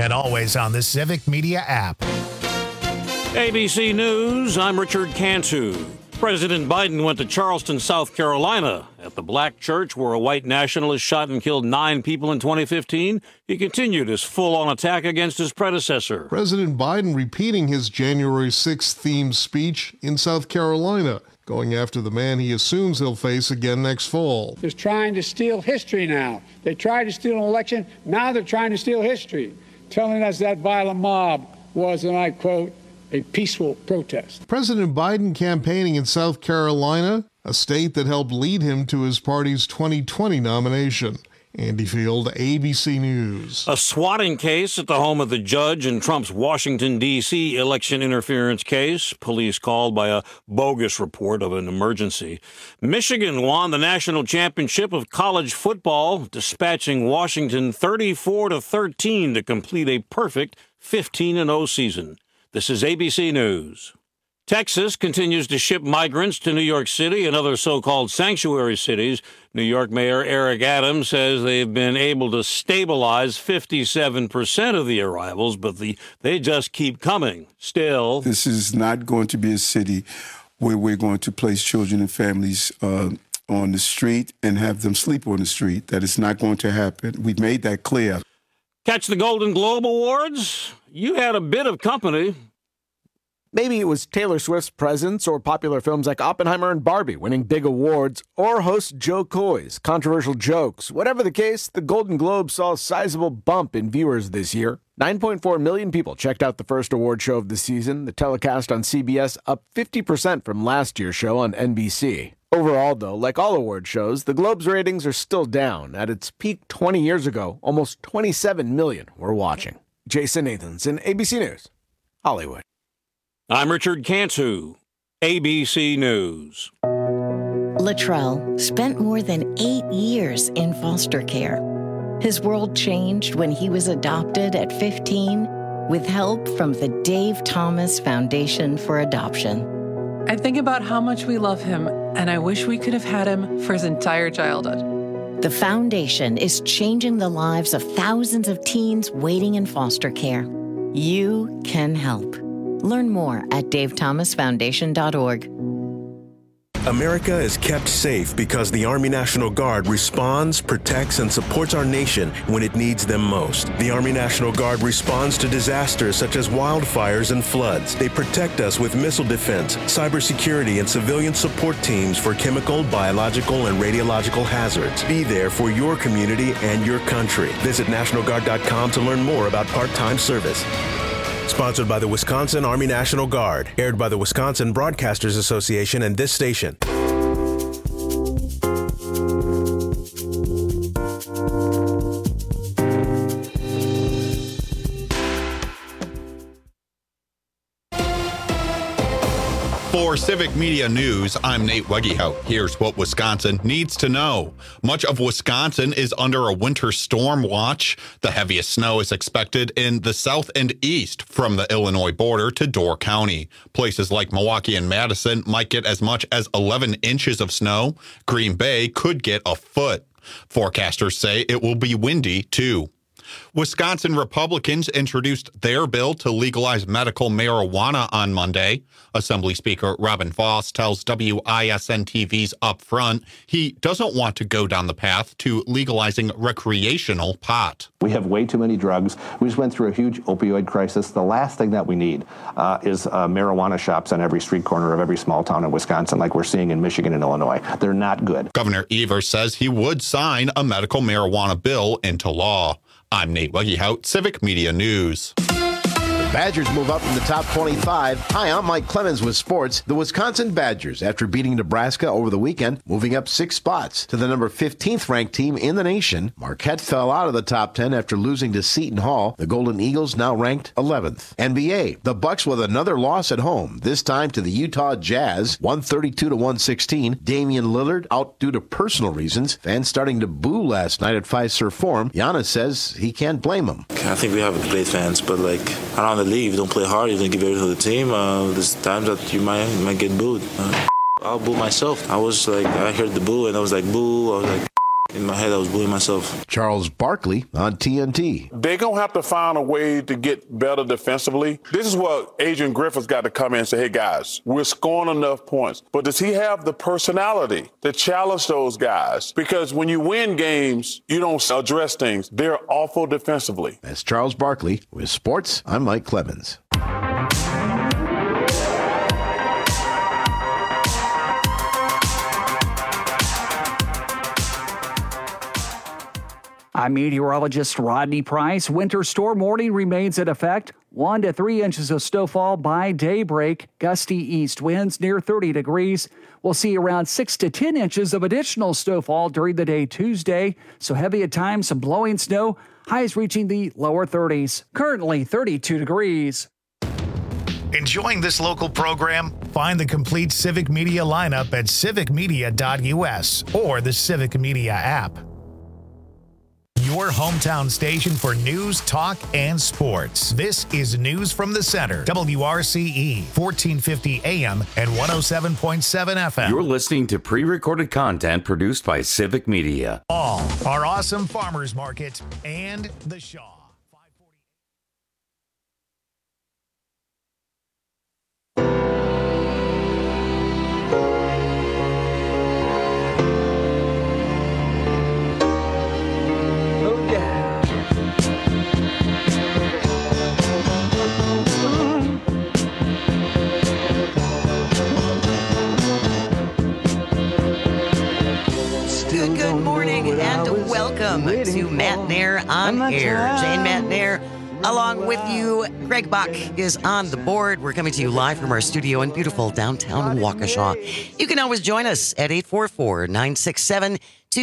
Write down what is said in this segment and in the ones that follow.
and always on the Civic Media app. ABC News, I'm Richard Cantu. President Biden went to Charleston, South Carolina. At the black church where a white nationalist shot and killed 9 people in 2015, he continued his full-on attack against his predecessor. President Biden repeating his January 6th themed speech in South Carolina, going after the man he assumes he'll face again next fall. They're trying to steal history now. They tried to steal an election. Now they're trying to steal history, telling us that violent mob was, and I quote, a peaceful protest. President Biden campaigning in South Carolina, a state that helped lead him to his party's 2020 nomination. Andy Field, ABC News. A swatting case at the home of the judge in Trump's Washington, D.C. election interference case. Police called by a bogus report of an emergency. Michigan won the national championship of college football, dispatching Washington 34-13 to complete a perfect 15-0 season. This is ABC News. Texas continues to ship migrants to New York City and other so-called sanctuary cities. New York Mayor Eric Adams says they've been able to stabilize 57% of the arrivals, but they just keep coming. Still, this is not going to be a city where we're going to place children and families on the street and have them sleep on the street. That is not going to happen. We've made that clear. Catch the Golden Globe Awards? You had a bit of company. Maybe it was Taylor Swift's presence or popular films like Oppenheimer and Barbie winning big awards, or host Joe Coy's controversial jokes. Whatever the case, the Golden Globe saw a sizable bump in viewers this year. 9.4 million people checked out the first award show of the season, the telecast on CBS up 50% from last year's show on NBC. Overall, though, like all award shows, the Globe's ratings are still down. At its peak 20 years ago, almost 27 million were watching. Jason Nathanson, ABC News, Hollywood. I'm Richard Cantu, ABC News. Latrell spent more than 8 years in foster care. His world changed when he was adopted at 15 with help from the Dave Thomas Foundation for Adoption. I think about how much we love him, and I wish we could have had him for his entire childhood. The foundation is changing the lives of thousands of teens waiting in foster care. You can help. Learn more at davethomasfoundation.org. America is kept safe because the Army National Guard responds, protects, and supports our nation when it needs them most. The Army National Guard responds to disasters such as wildfires and floods. They protect us with missile defense, cybersecurity, and civilian support teams for chemical, biological, and radiological hazards. Be there for your community and your country. Visit NationalGuard.com to learn more about part-time service. Sponsored by the Wisconsin Army National Guard. Aired by the Wisconsin Broadcasters Association and this station. For Civic Media News, I'm Nate Wegehout. Here's what Wisconsin needs to know. Much of Wisconsin is under a winter storm watch. The heaviest snow is expected in the south and east from the Illinois border to Door County. Places like Milwaukee and Madison might get as much as 11 inches of snow. Green Bay could get a foot. Forecasters say it will be windy, too. Wisconsin Republicans introduced their bill to legalize medical marijuana on Monday. Assembly Speaker Robin Vos tells WISN-TV's Upfront he doesn't want to go down the path to legalizing recreational pot. We have way too many drugs. We just went through a huge opioid crisis. The last thing that we need is marijuana shops on every street corner of every small town in Wisconsin like we're seeing in Michigan and Illinois. They're not good. Governor Evers says he would sign a medical marijuana bill into law. I'm Nate Wegehout, Civic Media News. Badgers move up in the top 25. Hi, I'm Mike Clemens with sports. The Wisconsin Badgers, after beating Nebraska over the weekend, moving up 6 spots to the number 15th ranked team in the nation. Marquette fell out of the top 10 after losing to Seton Hall. The Golden Eagles now ranked 11th. NBA, the Bucks with another loss at home, this time to the Utah Jazz, 132-116. Damian Lillard out due to personal reasons. Fans starting to boo last night at Fiserv Forum. Giannis says he can't blame him. I think we have great fans, but I don't leave. You don't play hard. You don't give everything to the team. There's times that you might get booed. I'll boo myself. I was like, I heard the boo and I was like, boo. I was like, In my head, I was bullying myself. Charles Barkley on TNT. They're going to have to find a way to get better defensively. This is what Adrian Griffith's got to come in and say, hey, guys, we're scoring enough points. But does he have the personality to challenge those guys? Because when you win games, you don't address things. They're awful defensively. That's Charles Barkley. With sports, I'm Mike Clemens. I'm meteorologist Rodney Price. Winter storm warning remains in effect. 1 to 3 inches of snowfall by daybreak. Gusty east winds near 30 degrees. We'll see around 6 to 10 inches of additional snowfall during the day Tuesday. So heavy at times, some blowing snow. Highs reaching the lower 30s. Currently 32 degrees. Enjoying this local program? Find the complete Civic Media lineup at civicmedia.us or the Civic Media app. Your hometown station for news, talk, and sports. This is News from the Center. WRCE, 1450 AM and 107.7 FM. You're listening to pre-recorded content produced by Civic Media. All our awesome farmers market and the Shaw. Good morning and welcome to Matt Nair on Air. Jane Matt Nair, along with you. Greg Bach is on the board. We're coming to you live from our studio in beautiful downtown Waukesha. You can always join us at 844-967-2789,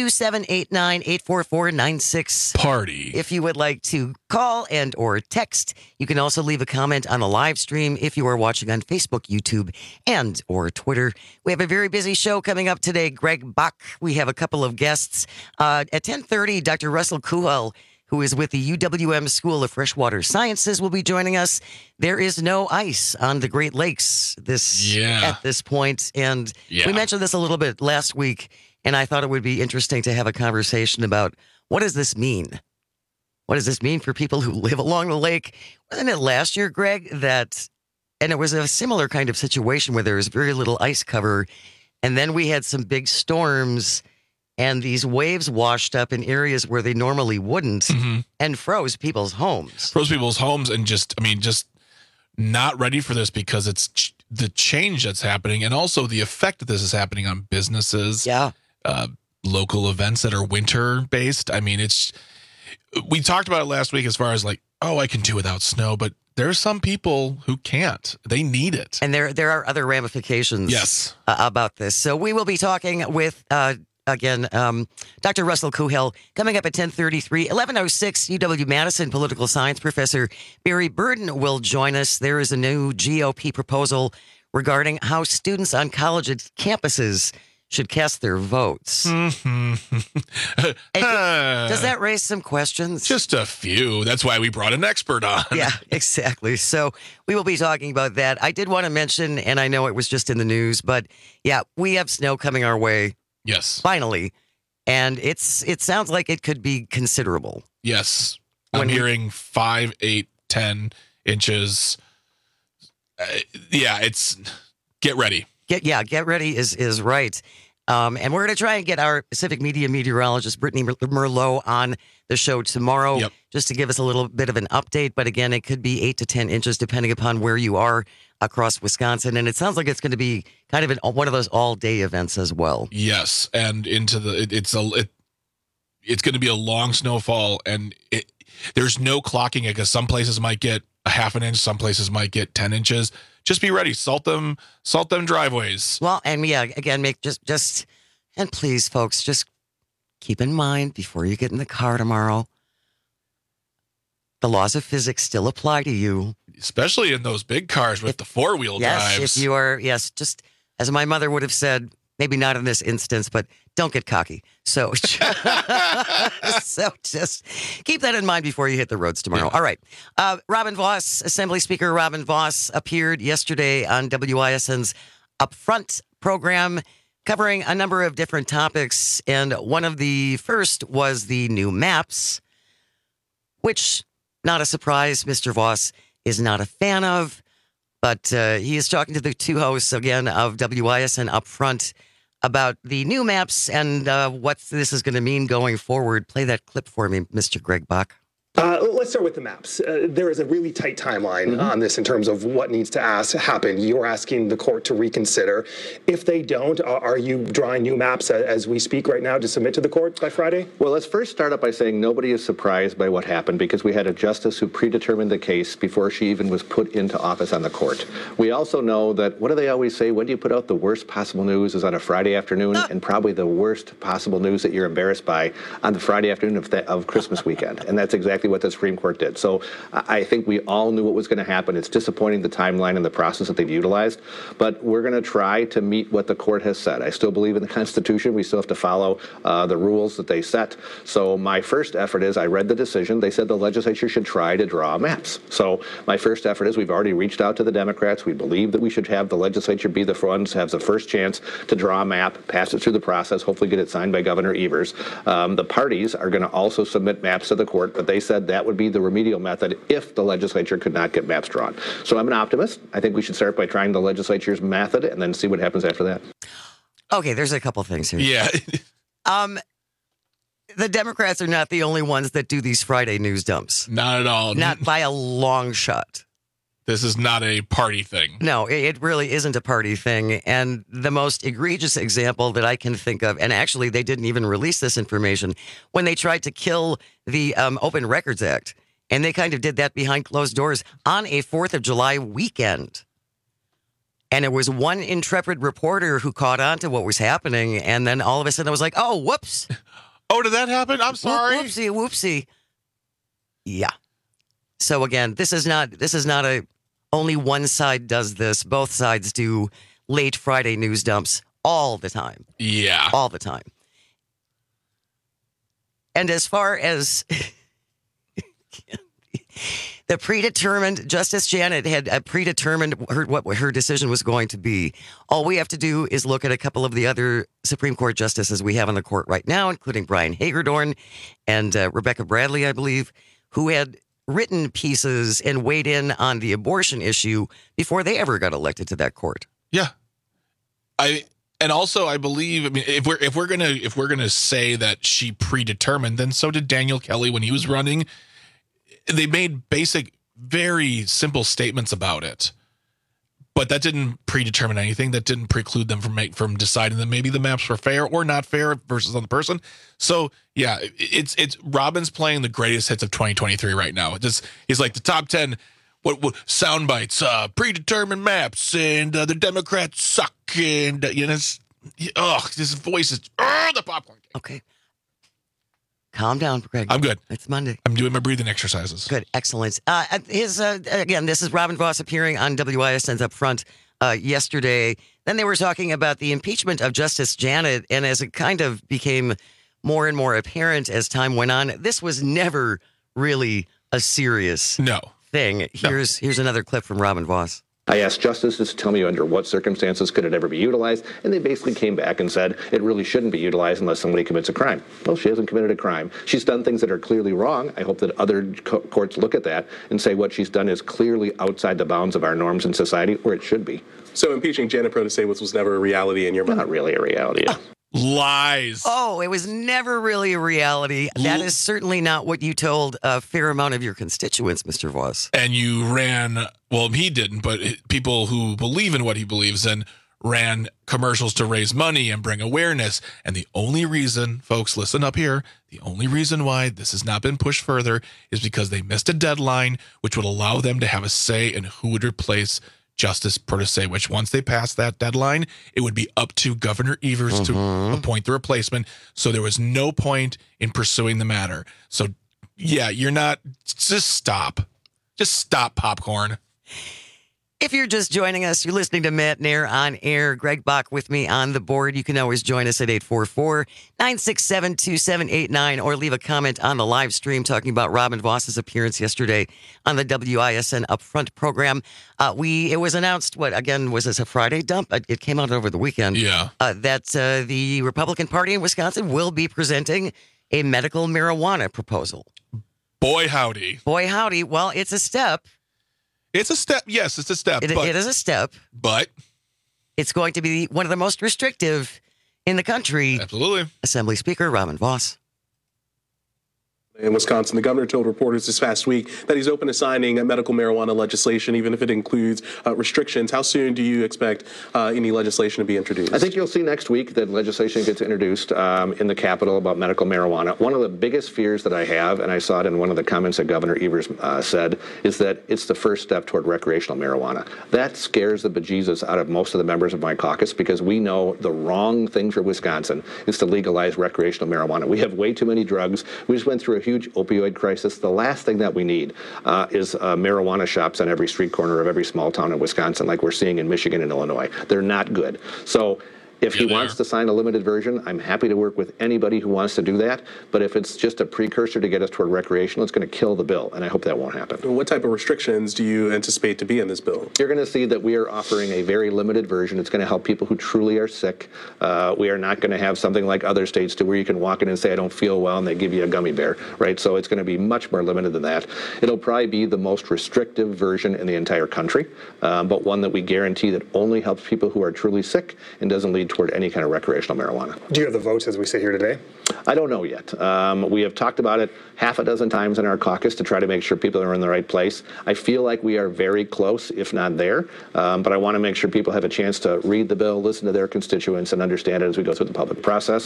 844-96-PARTY. If you would like to call and or text, you can also leave a comment on the live stream if you are watching on Facebook, YouTube, and or Twitter. We have a very busy show coming up today. Greg Bach, we have a couple of guests. At 10:30, Dr. Russell Kuhl, who is with the UWM School of Freshwater Sciences, will be joining us. There is no ice on the Great Lakes at this point. And we mentioned this a little bit last week, and I thought it would be interesting to have a conversation about what does this mean? What does this mean for people who live along the lake? Wasn't it last year, Greg, and it was a similar kind of situation where there was very little ice cover, and then we had some big storms, and these waves washed up in areas where they normally wouldn't and froze people's homes. And just not ready for this because it's the change that's happening and also the effect that this is happening on businesses, local events that are winter based. I mean, we talked about it last week as far as like, oh, I can do without snow, but there's some people who can't. They need it. And there are other ramifications about this. So we will be talking with Dr. Russell Kuhl coming up at 10:33. 11:06, UW-Madison political science professor Barry Burden will join us. There is a new GOP proposal regarding how students on college campuses should cast their votes. Does that raise some questions? Just a few. That's why we brought an expert on. Yeah, exactly. So we will be talking about that. I did want to mention, and I know it was just in the news, but we have snow coming our way. Yes. Finally. And it sounds like it could be considerable. Yes. I'm hearing 5, 8, 10 inches. It's get ready. Get ready is right. And we're going to try and get our Civic Media meteorologist, Brittany Merlot, on the show tomorrow just to give us a little bit of an update. But again, it could be 8 to 10 inches depending upon where you are across Wisconsin. And it sounds like it's going to be kind of one of those all-day events as well. Yes, and into it's going to be a long snowfall, and there's no clocking it because some places might get a half an inch, some places might get 10 inches. Just be ready. Salt them driveways. Well, and again, make just and please, folks, just keep in mind before you get in the car tomorrow, the laws of physics still apply to you. Especially in those big cars with the four-wheel drives. Yes, if you are, just as my mother would have said, maybe not in this instance, but don't get cocky. So, just keep that in mind before you hit the roads tomorrow. All right. Robin Vos, Assembly Speaker Robin Vos, appeared yesterday on WISN's Upfront program. covering a number of different topics. And one of the first was the new maps, which, not a surprise, Mr. Voss is not a fan of. But he is talking to the two hosts, again, of WISN up front about the new maps and what this is going to mean going forward. Play that clip for me, Mr. Greg Bach. Let's start with the maps. There is a really tight timeline on this in terms of what needs to happen. You're asking the court to reconsider. If they don't, are you drawing new maps as we speak right now to submit to the court by Friday? Well, let's first start out by saying nobody is surprised by what happened because we had a justice who predetermined the case before she even was put into office on the court. We also know that, what do they always say? When do you put out the worst possible news is on a Friday afternoon, and probably the worst possible news that you're embarrassed by on the Friday afternoon of Christmas weekend. And that's exactly what the Supreme Court did. So I think we all knew what was going to happen. It's disappointing, the timeline and the process that they've utilized, but we're going to try to meet what the court has said. I still believe in the Constitution. We still have to follow the rules that they set. So my first effort is, I read the decision. They said the legislature should try to draw maps. So my first effort is, we've already reached out to the Democrats. We believe that we should have the legislature be the ones, have the first chance to draw a map, pass it through the process, hopefully get it signed by Governor Evers. The parties are going to also submit maps to the court, but they said that would be the remedial method if the legislature could not get maps drawn. So I'm an optimist. I think we should start by trying the legislature's method and then see what happens after that. Okay, there's a couple things here. Yeah. The Democrats are not the only ones that do these Friday news dumps. Not at all. Not by a long shot. This is not a party thing. No, it really isn't a party thing. And the most egregious example that I can think of, and actually they didn't even release this information, when they tried to kill the Open Records Act. And they kind of did that behind closed doors on a 4th of July weekend. And it was one intrepid reporter who caught on to what was happening. And then all of a sudden I was like, oh, whoops. Oh, did that happen? I'm sorry. Whoopsie. Yeah. So again, this is not a only one side does this. Both sides do late Friday news dumps all the time. Yeah. All the time. And as far as the predetermined, Justice Janet had predetermined what her decision was going to be. All we have to do is look at a couple of the other Supreme Court justices we have on the court right now, including Brian Hagedorn and Rebecca Bradley, I believe, who had written pieces and weighed in on the abortion issue before they ever got elected to that court. Yeah. I believe, I mean, if we're gonna say that she predetermined, then so did Daniel Kelly when he was running. They made basic, very simple statements about it, but that didn't predetermine anything. That didn't preclude them from deciding that maybe the maps were fair or not fair versus on the person. So yeah, it's Robin's playing the greatest hits of 2023 right now. He's like the top 10 what sound bites, predetermined maps, and the Democrats suck, and his voice is the popcorn. Okay. Calm down, Greg. I'm good. It's Monday. I'm doing my breathing exercises. Good. Excellent. Again, this is Robin Voss appearing on WISN's Up Front yesterday. Then they were talking about the impeachment of Justice Janet, and as it kind of became more and more apparent as time went on, this was never really a serious thing. Here's another clip from Robin Voss. I asked justices to tell me under what circumstances could it ever be utilized, and they basically came back and said it really shouldn't be utilized unless somebody commits a crime. Well, she hasn't committed a crime. She's done things that are clearly wrong. I hope that other courts look at that and say what she's done is clearly outside the bounds of our norms in society, where it should be. So impeaching Janet Protasewicz was never a reality in your mind? Not really a reality. Lies. Oh, it was never really a reality. That is certainly not what you told a fair amount of your constituents, Mr. Voss. And you ran, well, he didn't, but people who believe in what he believes in ran commercials to raise money and bring awareness. And the only reason, folks, listen up here, the only reason why this has not been pushed further is because they missed a deadline, which would allow them to have a say in who would replace Justice Protasewicz. Once they passed that deadline, it would be up to Governor Evers to appoint the replacement. So there was no point in pursuing the matter. So, yeah, just stop. Just stop, popcorn. If you're just joining us, you're listening to Matt Nair on air. Greg Bach with me on the board. You can always join us at 844-967-2789 or leave a comment on the live stream talking about Robin Voss's appearance yesterday on the WISN Upfront program. It was announced, was this a Friday dump? It came out over the weekend. Yeah. That the Republican Party in Wisconsin will be presenting a medical marijuana proposal. Boy, howdy. Boy, howdy. Well, it's a step. It's a step. Yes, it's a step. It is a step. But it's going to be one of the most restrictive in the country. Absolutely. Assembly Speaker Robin Voss. In Wisconsin, the governor told reporters this past week that he's open to signing medical marijuana legislation, even if it includes restrictions. How soon do you expect any legislation to be introduced? I think you'll see next week that legislation gets introduced in the Capitol about medical marijuana. One of the biggest fears that I have, and I saw it in one of the comments that Governor Evers said, is that it's the first step toward recreational marijuana. That scares the bejesus out of most of the members of my caucus because we know the wrong thing for Wisconsin is to legalize recreational marijuana. We have way too many drugs. We just went through a huge opioid crisis. The last thing that we need is marijuana shops on every street corner of every small town in Wisconsin like we're seeing in Michigan and Illinois. They're not good. So if he wants to sign a limited version, I'm happy to work with anybody who wants to do that. But if it's just a precursor to get us toward recreational, it's going to kill the bill, and I hope that won't happen. What type of restrictions do you anticipate to be in this bill? You're going to see that we are offering a very limited version. It's going to help people who truly are sick. We are not going to have something like other states do where you can walk in and say, I don't feel well, and they give you a gummy bear, right? So it's going to be much more limited than that. It'll probably be the most restrictive version in the entire country, but one that we guarantee that only helps people who are truly sick and doesn't lead toward any kind of recreational marijuana. Do you have the votes as we sit here today? I don't know yet. We have talked about it half a dozen times in our caucus to try to make sure people are in the right place. I feel like we are very close, if not there, but I want to make sure people have a chance to read the bill, listen to their constituents, and understand it as we go through the public process.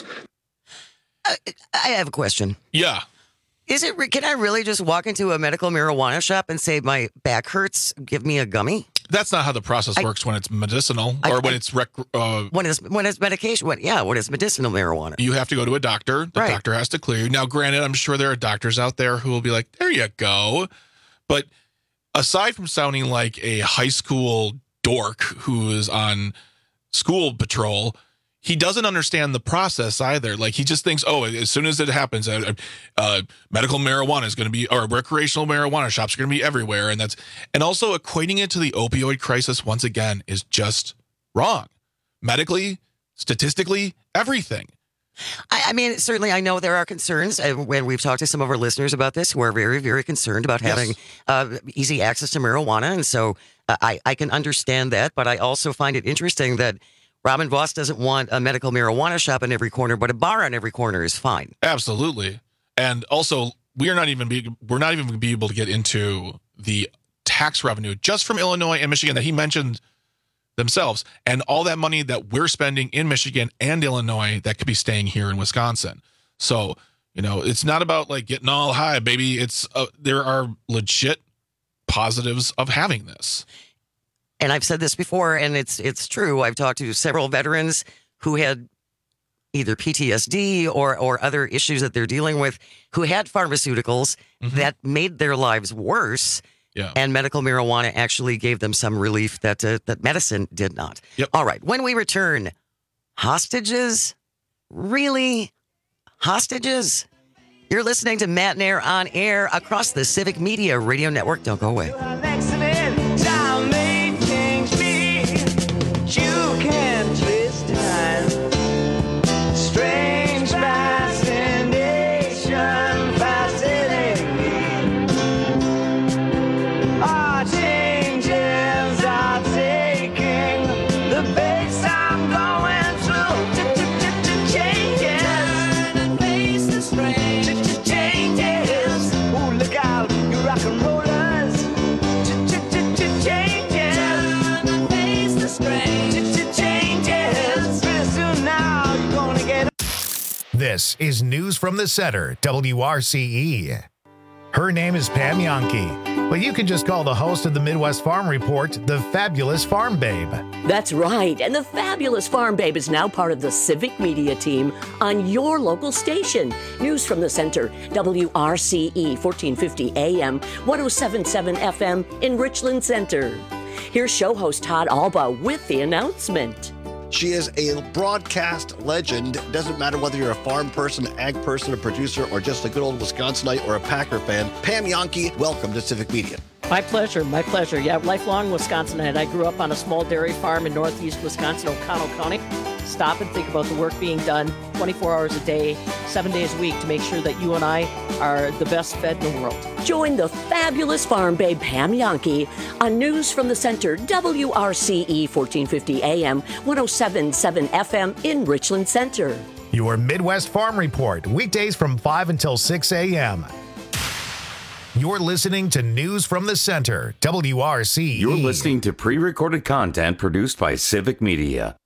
I have a question. Yeah. Can I really just walk into a medical marijuana shop and say my back hurts, give me a gummy? That's not how the process works when it's medicinal or when it's when it's medication. When it's medicinal marijuana. You have to go to a doctor. The doctor has to clear you. Now, granted, I'm sure there are doctors out there who will be like, there you go. But aside from sounding like a high school dork who is on school patrol, he doesn't understand the process either. Like, he just thinks, as soon as it happens, medical marijuana is going to be, or recreational marijuana shops are going to be everywhere. And also equating it to the opioid crisis once again is just wrong. Medically, statistically, everything. I mean, certainly I know there are concerns, when we've talked to some of our listeners about this who are very, very concerned about having easy access to marijuana. And so I can understand that, but I also find it interesting that Robin Voss doesn't want a medical marijuana shop in every corner, but a bar on every corner is fine. Absolutely. And also, we're not even going to be able to get into the tax revenue just from Illinois and Michigan that he mentioned themselves, and all that money that we're spending in Michigan and Illinois that could be staying here in Wisconsin. So, it's not about like getting all high, baby. It's there are legit positives of having this. And I've said this before, and it's true. I've talked to several veterans who had either PTSD or other issues that they're dealing with, who had pharmaceuticals that made their lives worse. Yeah. And medical marijuana actually gave them some relief that medicine did not. Yep. All right. When we return, hostages? Really? Hostages? You're listening to Matt Nair on air across the Civic Media Radio Network. Don't go away. This is News from the Center, WRCE. Her name is Pam Yonke, but you can just call the host of the Midwest Farm Report the Fabulous Farm Babe. That's right, and the Fabulous Farm Babe is now part of the Civic Media team on your local station. News from the Center, WRCE 1450 AM, 107.7 FM in Richland Center. Here's show host Todd Alba with the announcement. She is a broadcast legend. Doesn't matter whether you're a farm person, ag person, a producer, or just a good old Wisconsinite or a Packer fan. Pam Jahnke, welcome to Civic Media. My pleasure, my pleasure. Yeah, lifelong Wisconsinite. I grew up on a small dairy farm in northeast Wisconsin, O'Connell County. Stop and think about the work being done 24 hours a day, 7 days a week to make sure that you and I are the best fed in the world. Join the fabulous farm babe Pam Jahnke on News from the Center, WRCE 1450 AM, 107.7 FM in Richland Center. Your Midwest Farm Report, weekdays from 5 until 6 a.m. You're listening to News from the Center, WRCE. You're listening to pre-recorded content produced by Civic Media.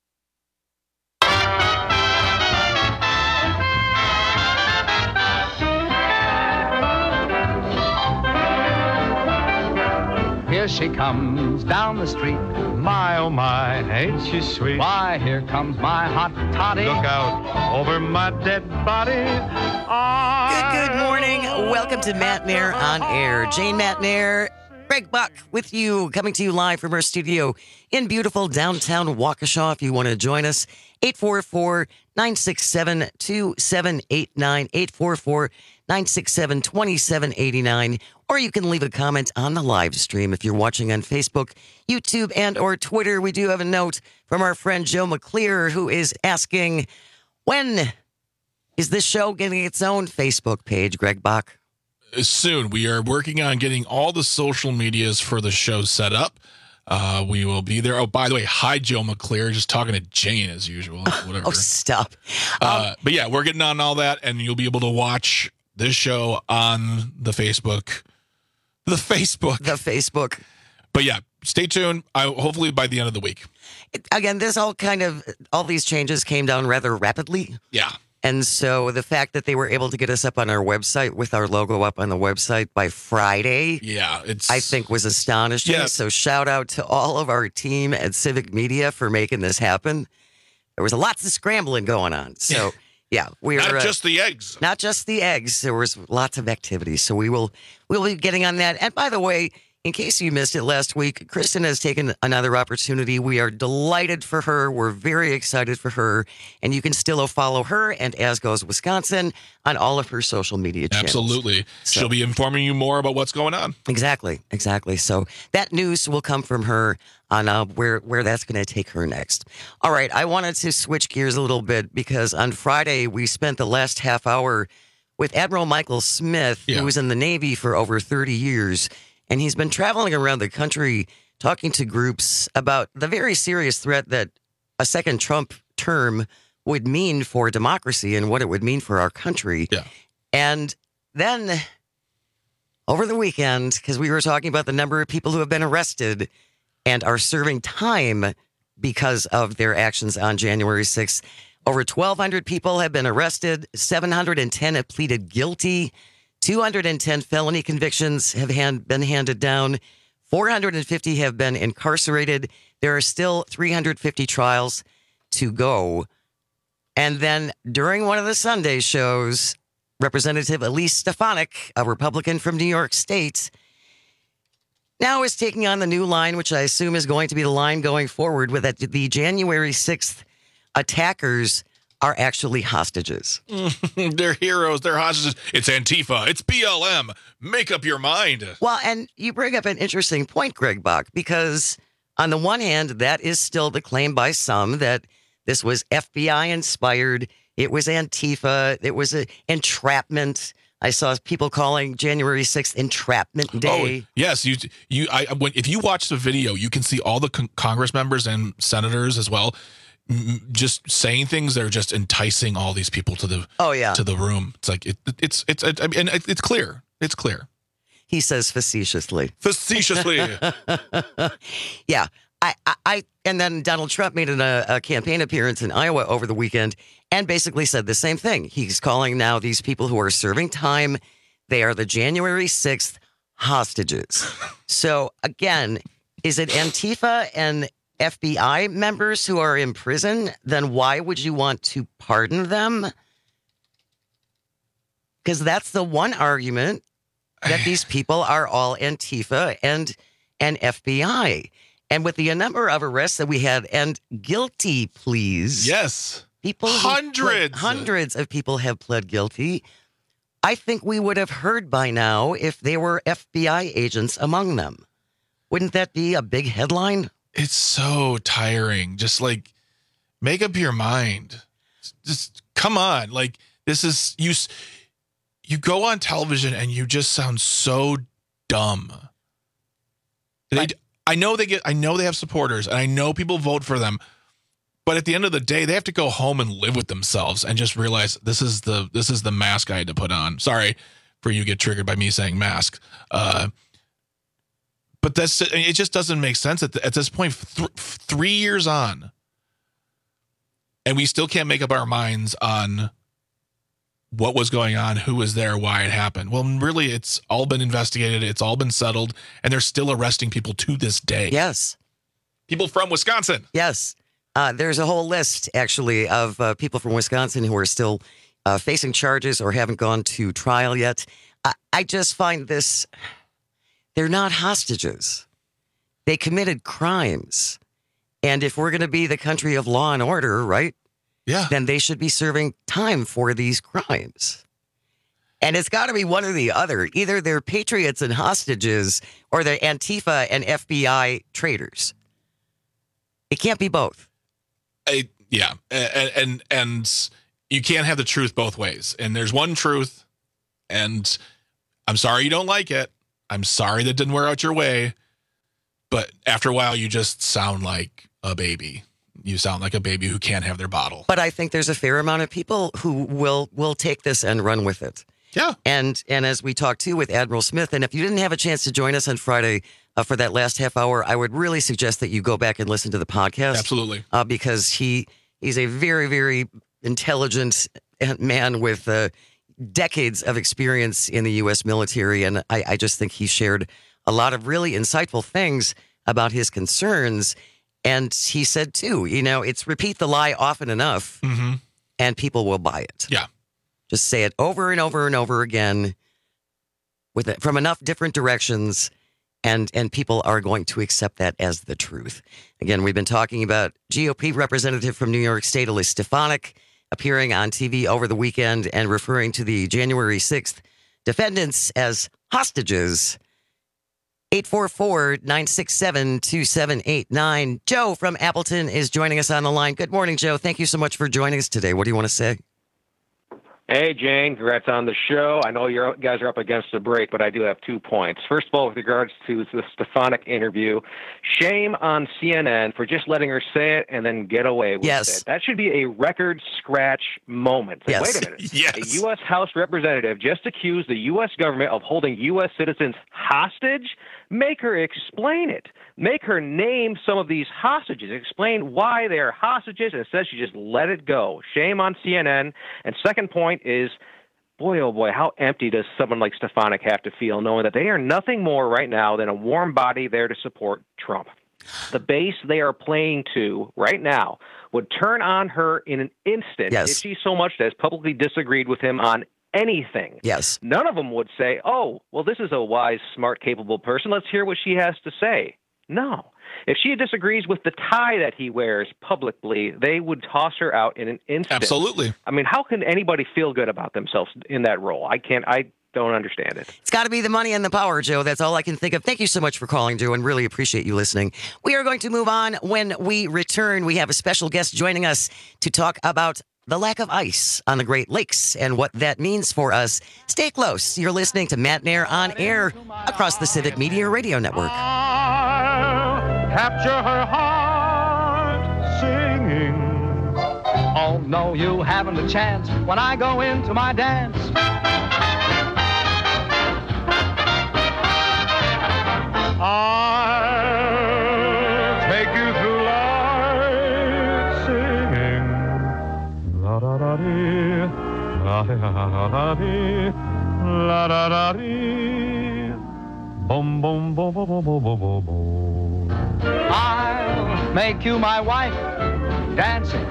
Here she comes down the street. My, oh my, ain't she sweet? Why, here comes my hot toddy. Look out over my dead body. Good morning. Welcome to Matt Nair on Air. Jane Matt Nair, Greg Buck with you, coming to you live from our studio in beautiful downtown Waukesha. If you want to join us, 844-967-2789, 844-967-2789, or you can leave a comment on the live stream if you're watching on Facebook, YouTube, and or Twitter. We do have a note from our friend Joe McClear, who is asking, when is this show getting its own Facebook page, Greg Bach? Soon. We are working on getting all the social medias for the show set up. We will be there. Oh, by the way, hi, Joe McClear. Just talking to Jane as usual. Whatever. Oh, stop. But yeah, we're getting on all that, and you'll be able to watch this show on the Facebook. The Facebook. But yeah, stay tuned. Hopefully by the end of the week. Again, all these changes came down rather rapidly. Yeah. And so the fact that they were able to get us up on our website with our logo up on the website by Friday, I think was astonishing. Yeah. So shout out to all of our team at Civic Media for making this happen. There was lots of scrambling going on. So yeah, we're not just the eggs. Not just the eggs. There was lots of activity. So we'll be getting on that. And by the way, in case you missed it last week, Kristen has taken another opportunity. We are delighted for her. We're very excited for her. And you can still follow her and As Goes Wisconsin on all of her social media channels. Absolutely. So, she'll be informing you more about what's going on. Exactly. So that news will come from her on where that's going to take her next. All right. I wanted to switch gears a little bit because on Friday we spent the last half hour with Admiral Michael Smith, who was in the Navy for over 30 years. And he's been traveling around the country talking to groups about the very serious threat that a second Trump term would mean for democracy and what it would mean for our country. Yeah. And then over the weekend, because we were talking about the number of people who have been arrested and are serving time because of their actions on January 6th, over 1,200 people have been arrested, 710 have pleaded guilty. 210 felony convictions have been handed down. 450 have been incarcerated. There are still 350 trials to go. And then during one of the Sunday shows, Representative Elise Stefanik, a Republican from New York State, now is taking on the new line, which I assume is going to be the line going forward, with that the January 6th attackers are actually hostages. They're heroes. They're hostages. It's Antifa. It's BLM. Make up your mind. Well, and you bring up an interesting point, Greg Bach, because on the one hand, that is still the claim by some that this was FBI inspired. It was Antifa. It was an entrapment. I saw people calling January 6th Entrapment Day. Oh, yes. If you watch the video, you can see all the Congress members and senators as well just saying things that are just enticing all these people to the to the room. It's like it's clear. It's clear. He says facetiously. Yeah. I and then Donald Trump made a campaign appearance in Iowa over the weekend and basically said the same thing. He's calling now these people who are serving time, they are the January 6th hostages. So again, is it Antifa and FBI members who are in prison? Then why would you want to pardon them? Because that's the one argument, that these people are all Antifa and FBI. And with the number of arrests that we had and guilty pleas. Yes. People hundreds of people have pled guilty. I think we would have heard by now if there were FBI agents among them. Wouldn't that be a big headline? It's so tiring. Just like, make up your mind. Just come on. Like, this is, you go on television and you just sound so dumb. I know they have supporters, and I know people vote for them. But at the end of the day, they have to go home and live with themselves and just realize this is the mask I had to put on. Sorry for you get triggered by me saying mask. But it just doesn't make sense at this point. 3 years on, and we still can't make up our minds on what was going on, who was there, why it happened. Well, really, it's all been investigated. It's all been settled, and they're still arresting people to this day. Yes. People from Wisconsin. Yes. There's a whole list, actually, of people from Wisconsin who are still facing charges or haven't gone to trial yet. I just find this, they're not hostages. They committed crimes. And if we're going to be the country of law and order, right? Yeah. Then they should be serving time for these crimes. And it's got to be one or the other. Either they're patriots and hostages, or they're Antifa and FBI traitors. It can't be both. Yeah, and you can't have the truth both ways. And there's one truth, and I'm sorry you don't like it. I'm sorry that didn't wear out your way. But after a while, you just sound like a baby. You sound like a baby who can't have their bottle. But I think there's a fair amount of people who will take this and run with it. Yeah. And as we talked too with Admiral Smith, and if you didn't have a chance to join us on Friday for that last half hour, I would really suggest that you go back and listen to the podcast. Absolutely. Because he's a very, very intelligent man with decades of experience in the U.S. military. And I just think he shared a lot of really insightful things about his concerns. And he said, too, it's repeat the lie often enough, and people will buy it. Yeah. Just say it over and over and over again from enough different directions, and people are going to accept that as the truth. Again, we've been talking about GOP representative from New York State, Elise Stefanik, appearing on TV over the weekend and referring to the January 6th defendants as hostages. 844-967-2789. Joe from Appleton is joining us on the line. Good morning, Joe. Thank you so much for joining us today. What do you want to say? Hey, Jane. Congrats on the show. I know you guys are up against a break, but I do have 2 points. First of all, with regards to the Stefanik interview, shame on CNN for just letting her say it and then get away with it. That should be a record scratch moment. Like, wait a minute. Yes. A U.S. House representative just accused the U.S. government of holding U.S. citizens hostage? Make her explain it. Make her name some of these hostages. Explain why they are hostages. And instead, she just let it go. Shame on CNN. And second point is, boy, oh boy, how empty does someone like Stefanik have to feel knowing that they are nothing more right now than a warm body there to support Trump. The base they are playing to right now would turn on her in an instant if she so much as publicly disagreed with him on anything. Yes. None of them would say, oh, well, this is a wise, smart, capable person. Let's hear what she has to say. No. If she disagrees with the tie that he wears publicly, they would toss her out in an instant. Absolutely. I mean, how can anybody feel good about themselves in that role? I don't understand it. It's got to be the money and the power, Joe. That's all I can think of. Thank you so much for calling, Joe, and really appreciate you listening. We are going to move on. When we return, we have a special guest joining us to talk about the lack of ice on the Great Lakes and what that means for us. Stay close. You're listening to Matt Nair on air across the Civic Media Radio Network. Capture her heart singing. Oh, no, you haven't a chance when I go into my dance. I'll take you through life singing. La-da-da-dee, la-da-da-dee, la-da-da-dee, boom, boom, boom, boom, boom, boom, boom, boom. I'll make you my wife dancing.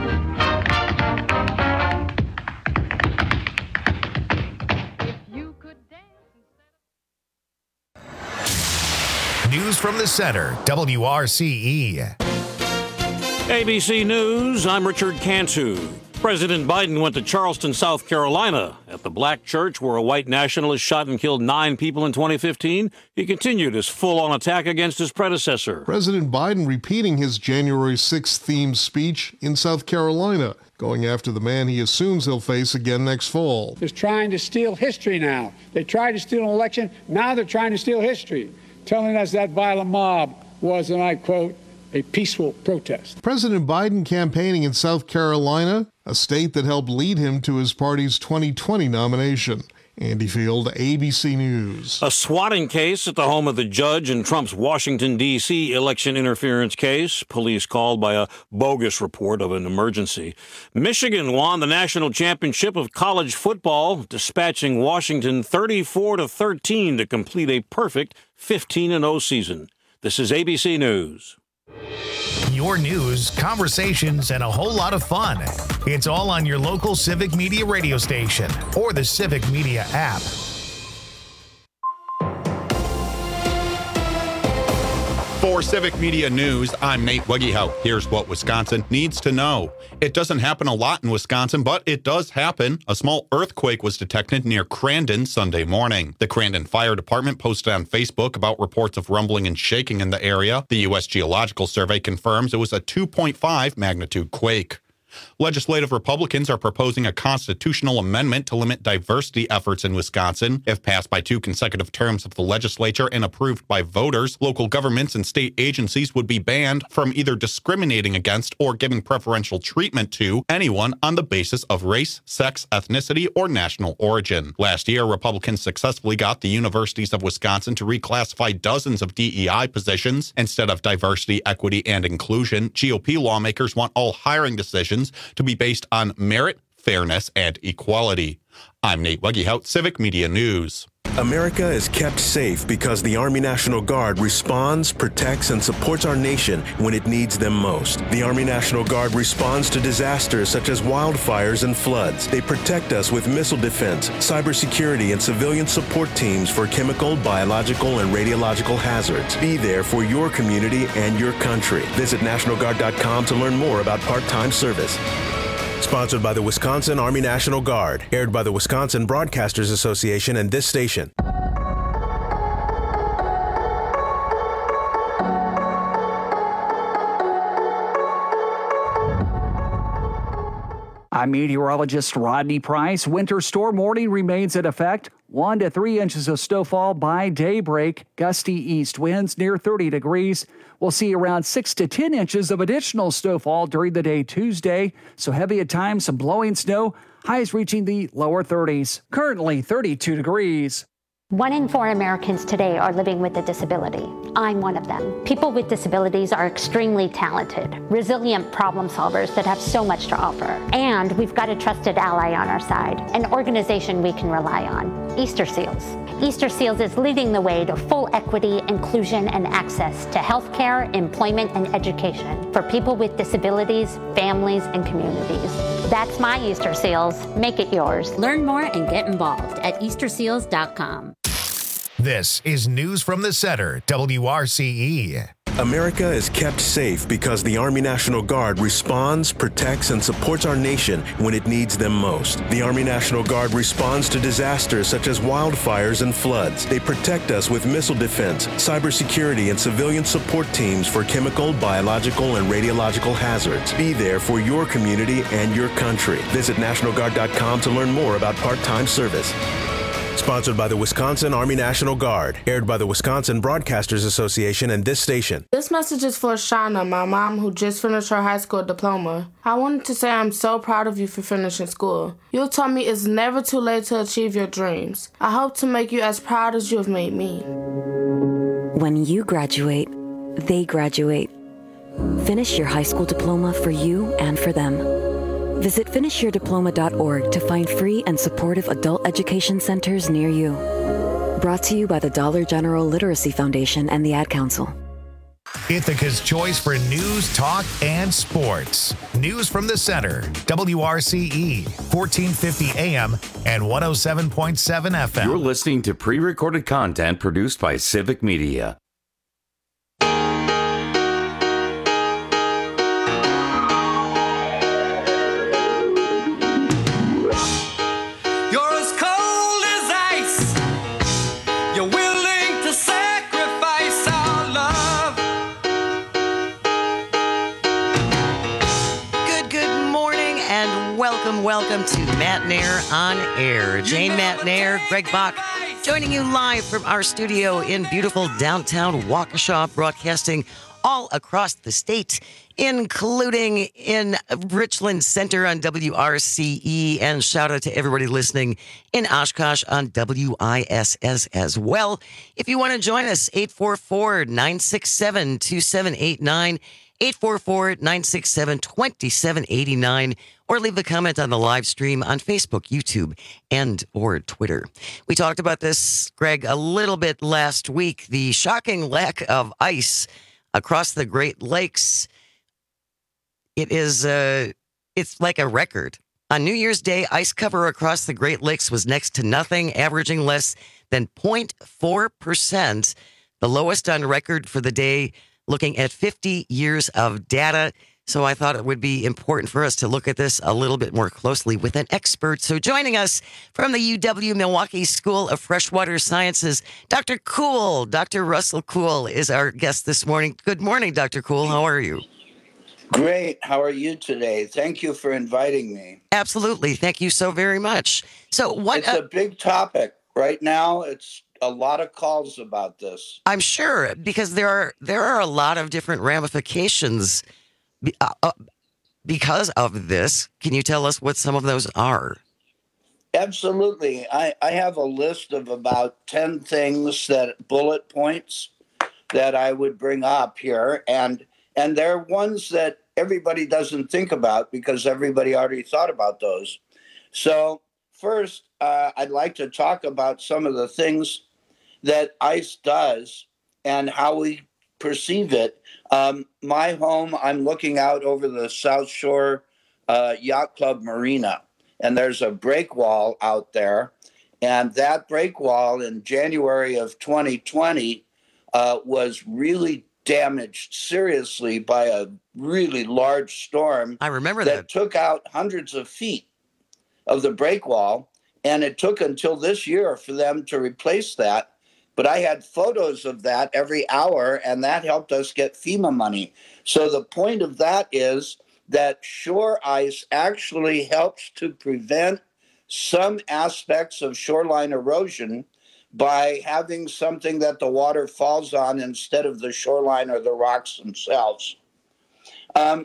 News from the Center, WRCE. ABC News, I'm Richard Cantu. President Biden went to Charleston, South Carolina. At the black church where a white nationalist shot and killed 9 people in 2015, he continued his full-on attack against his predecessor. President Biden repeating his January 6th themed speech in South Carolina, going after the man he assumes he'll face again next fall. They're trying to steal history now. They tried to steal an election. Now they're trying to steal history, telling us that violent mob was, and I quote, a peaceful protest. President Biden campaigning in South Carolina, a state that helped lead him to his party's 2020 nomination. Andy Field, ABC News. A swatting case at the home of the judge in Trump's Washington, D.C. election interference case. Police called by a bogus report of an emergency. Michigan won the national championship of college football, dispatching Washington 34-13 to complete a perfect 15-0 season. This is ABC News. Your news, conversations, and a whole lot of fun. It's all on your local Civic Media radio station or the Civic Media app. For Civic Media News, I'm Nate Wegehout. Here's what Wisconsin needs to know. It doesn't happen a lot in Wisconsin, but it does happen. A small earthquake was detected near Crandon Sunday morning. The Crandon Fire Department posted on Facebook about reports of rumbling and shaking in the area. The U.S. Geological Survey confirms it was a 2.5 magnitude quake. Legislative Republicans are proposing a constitutional amendment to limit diversity efforts in Wisconsin. If passed by 2 consecutive terms of the legislature and approved by voters, local governments and state agencies would be banned from either discriminating against or giving preferential treatment to anyone on the basis of race, sex, ethnicity, or national origin. Last year, Republicans successfully got the universities of Wisconsin to reclassify dozens of DEI positions. Instead of diversity, equity, and inclusion, GOP lawmakers want all hiring decisions to be based on merit, fairness, and equality. I'm Nate Wegehout, Civic Media News. America is kept safe because the Army National Guard responds, protects, and supports our nation when it needs them most. The Army National Guard responds to disasters such as wildfires and floods. They protect us with missile defense, cybersecurity, and civilian support teams for chemical, biological, and radiological hazards. Be there for your community and your country. Visit NationalGuard.com to learn more about part-time service. Sponsored by the Wisconsin Army National Guard. Aired by the Wisconsin Broadcasters Association and this station. I'm meteorologist Rodney Price. Winter storm warning remains in effect. 1 to 3 inches of snowfall by daybreak. Gusty east winds near 30 degrees. We'll see around 6 to 10 inches of additional snowfall during the day Tuesday. So heavy at times, some blowing snow. Highs reaching the lower 30s. Currently 32 degrees. 1 in 4 Americans today are living with a disability. I'm one of them. People with disabilities are extremely talented, resilient problem solvers that have so much to offer. And we've got a trusted ally on our side, an organization we can rely on, Easter Seals. Easter Seals is leading the way to full equity, inclusion, and access to healthcare, employment, and education for people with disabilities, families, and communities. That's my Easter Seals. Make it yours. Learn more and get involved at easterseals.com. This is News from the Center, WRCE. America is kept safe because the Army National Guard responds, protects, and supports our nation when it needs them most. The Army National Guard responds to disasters such as wildfires and floods. They protect us with missile defense, cybersecurity, and civilian support teams for chemical, biological, and radiological hazards. Be there for your community and your country. Visit NationalGuard.com to learn more about part-time service. Sponsored by the Wisconsin Army National Guard. Aired by the Wisconsin Broadcasters Association and this station. This message is for Shauna, my mom, who just finished her high school diploma. I wanted to say I'm so proud of you for finishing school. You taught me it's never too late to achieve your dreams. I hope to make you as proud as you have made me. When you graduate, they graduate. Finish your high school diploma for you and for them. Visit finishyourdiploma.org to find free and supportive adult education centers near you. Brought to you by the Dollar General Literacy Foundation and the Ad Council. Ithaca's choice for news, talk, and sports. News from the Center, WRCE, 1450 AM and 107.7 FM. You're listening to pre-recorded content produced by Civic Media. welcome to Matt Nair on Air. Jane Matt Nair, Greg Bach, joining you live from our studio in beautiful downtown Waukesha, broadcasting all across the state, including in Richland Center on WRCE, and shout out to everybody listening in Oshkosh on WISS as well. If you want to join us, 844-967-2789, 844-967-2789, or leave a comment on the live stream on Facebook, YouTube, and or Twitter. We talked about this, Greg, a little bit last week, the shocking lack of ice across the Great Lakes. It's like a record. On New Year's Day, ice cover across the Great Lakes was next to nothing, averaging less than 0.4%, the lowest on record for the day, looking at 50 years of data. So I thought it would be important for us to look at this a little bit more closely with an expert. So joining us from the UW-Milwaukee School of Freshwater Sciences, Dr. Kuhl, Dr. Russell Kuhl is our guest this morning. Good morning, Dr. Kuhl. How are you? Great. How are you today? Thank you for inviting me. Absolutely. Thank you so very much. So it's a big topic right now. It's a lot of calls about this. I'm sure, because there are a lot of different ramifications because of this. Can you tell us what some of those are? Absolutely. I have a list of about 10 things, that bullet points that I would bring up here. And they're ones that everybody doesn't think about because everybody already thought about those. So first, I'd like to talk about some of the things that ice does and how we perceive it. My home, I'm looking out over the South Shore Yacht Club Marina, and there's a break wall out there. And that break wall in January of 2020 was really damaged seriously by a really large storm. I remember that took out hundreds of feet of the break wall. And it took until this year for them to replace that. But I had photos of that every hour, and that helped us get FEMA money. So the point of that is that shore ice actually helps to prevent some aspects of shoreline erosion by having something that the water falls on instead of the shoreline or the rocks themselves. An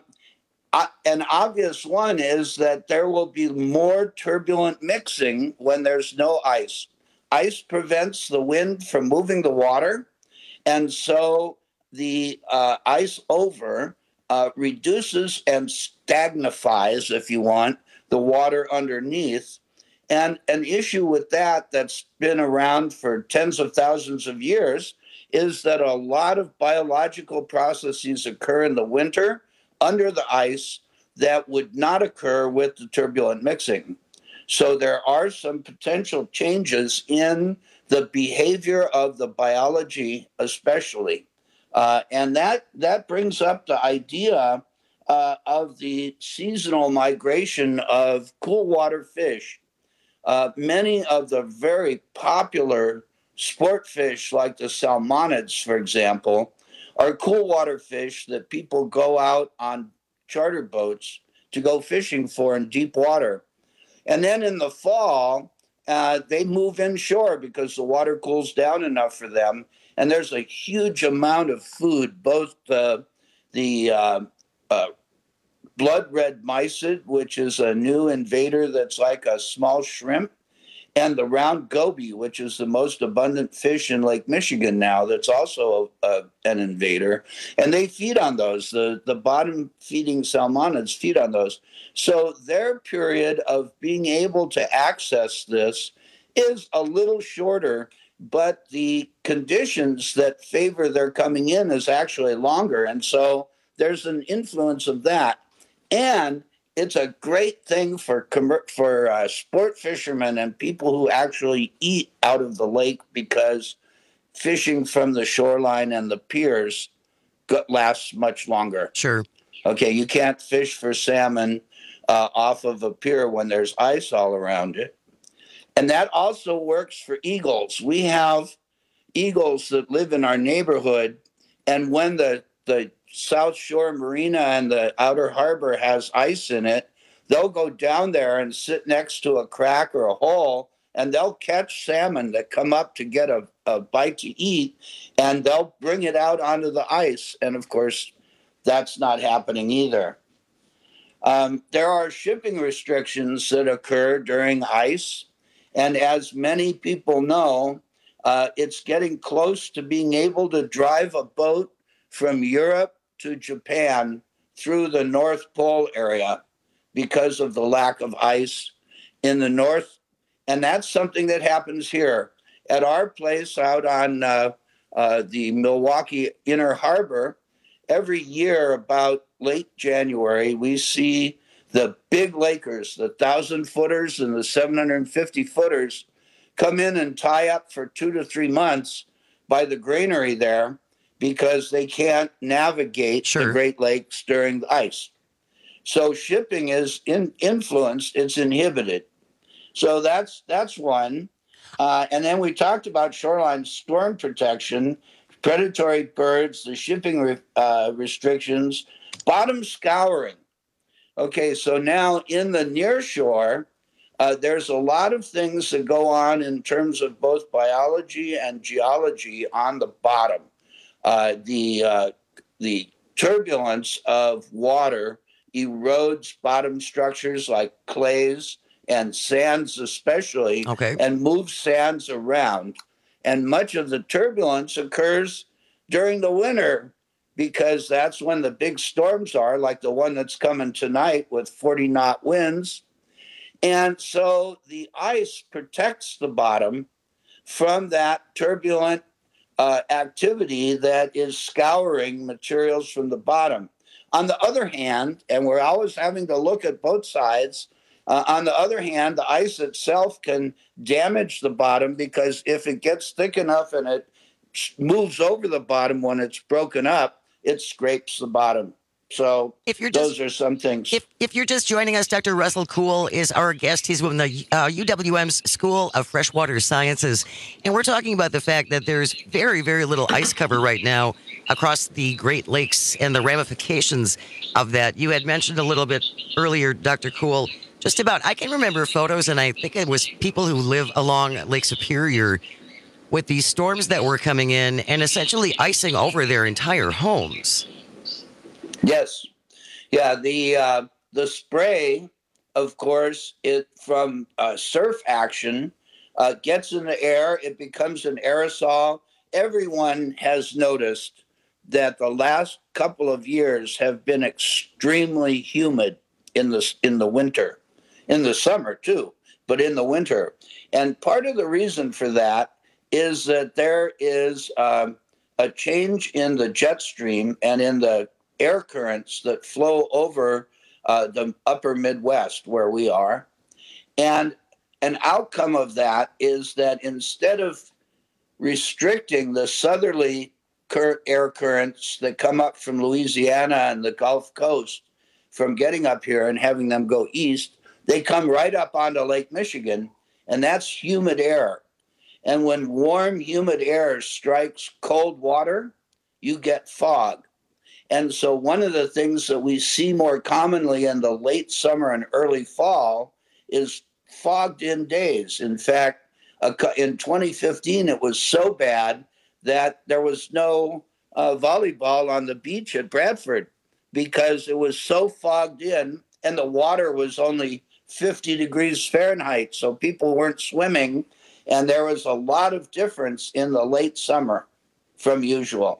obvious one is that there will be more turbulent mixing when there's no ice. Ice prevents the wind from moving the water, and so the ice over reduces and stagnifies, if you want, the water underneath. And an issue with that that's been around for tens of thousands of years is that a lot of biological processes occur in the winter under the ice that would not occur with the turbulent mixing. So there are some potential changes in the behavior of the biology, especially. And that brings up the idea of the seasonal migration of cool water fish. Many of the very popular sport fish, like the salmonids, for example, are cool water fish that people go out on charter boats to go fishing for in deep water. And then in the fall, they move inshore because the water cools down enough for them. And there's a huge amount of food, both the blood red mysid, which is a new invader that's like a small shrimp, and the round goby, which is the most abundant fish in Lake Michigan now, that's also an invader. And they feed on those. The bottom-feeding salmonids feed on those. So their period of being able to access this is a little shorter, but the conditions that favor their coming in is actually longer. And so there's an influence of that. And it's a great thing for sport fishermen and people who actually eat out of the lake, because fishing from the shoreline and the piers lasts much longer. Sure. Okay, you can't fish for salmon off of a pier when there's ice all around it. And that also works for eagles. We have eagles that live in our neighborhood, and when the South Shore Marina and the outer harbor has ice in it, they'll go down there and sit next to a crack or a hole, and they'll catch salmon that come up to get a bite to eat, and they'll bring it out onto the ice. And of course, that's not happening either. There are shipping restrictions that occur during ice. And as many people know, it's getting close to being able to drive a boat from Europe to Japan through the North Pole area because of the lack of ice in the north. And that's something that happens here. At our place out on the Milwaukee Inner Harbor, every year about late January, we see the big Lakers, the 1,000-footers and the 750-footers, come in and tie up for 2 to 3 months by the granary there because they can't navigate the Great Lakes during the ice. So shipping is influenced, it's inhibited. So that's one. And then we talked about shoreline storm protection, predatory birds, the shipping restrictions, bottom scouring. Okay, so now in the near shore, there's a lot of things that go on in terms of both biology and geology on the bottom. The turbulence of water erodes bottom structures like clays and sands especially, and moves sands around. And much of the turbulence occurs during the winter because that's when the big storms are, like the one that's coming tonight with 40-knot winds. And so the ice protects the bottom from that turbulent activity that is scouring materials from the bottom. On the other hand, and we're always having to look at both sides, on the other hand, the ice itself can damage the bottom because if it gets thick enough and it moves over the bottom when it's broken up, it scrapes the bottom. So those are some things. If you're just joining us, Dr. Russell Kuhl is our guest. He's from the UWM's School of Freshwater Sciences. And we're talking about the fact that there's very, very little ice cover right now across the Great Lakes and the ramifications of that. You had mentioned a little bit earlier, Dr. Kuhl, just about, I can remember photos, and I think it was people who live along Lake Superior with these storms that were coming in and essentially icing over their entire homes. Yes. Yeah, the spray, of course, it from surf action gets in the air. It becomes an aerosol. Everyone has noticed that the last couple of years have been extremely humid in the winter, in the summer too, but in the winter. And part of the reason for that is that there is a change in the jet stream and in the air currents that flow over the upper Midwest where we are. And an outcome of that is that instead of restricting the southerly air currents that come up from Louisiana and the Gulf Coast from getting up here and having them go east, they come right up onto Lake Michigan, and that's humid air. And when warm, humid air strikes cold water, you get fog. And so one of the things that we see more commonly in the late summer and early fall is fogged in days. In fact, in 2015, it was so bad that there was no volleyball on the beach at Bradford because it was so fogged in and the water was only 50 degrees Fahrenheit. So people weren't swimming. And there was a lot of difference in the late summer from usual.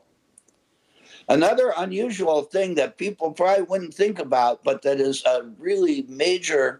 Another unusual thing that people probably wouldn't think about, but that is a really major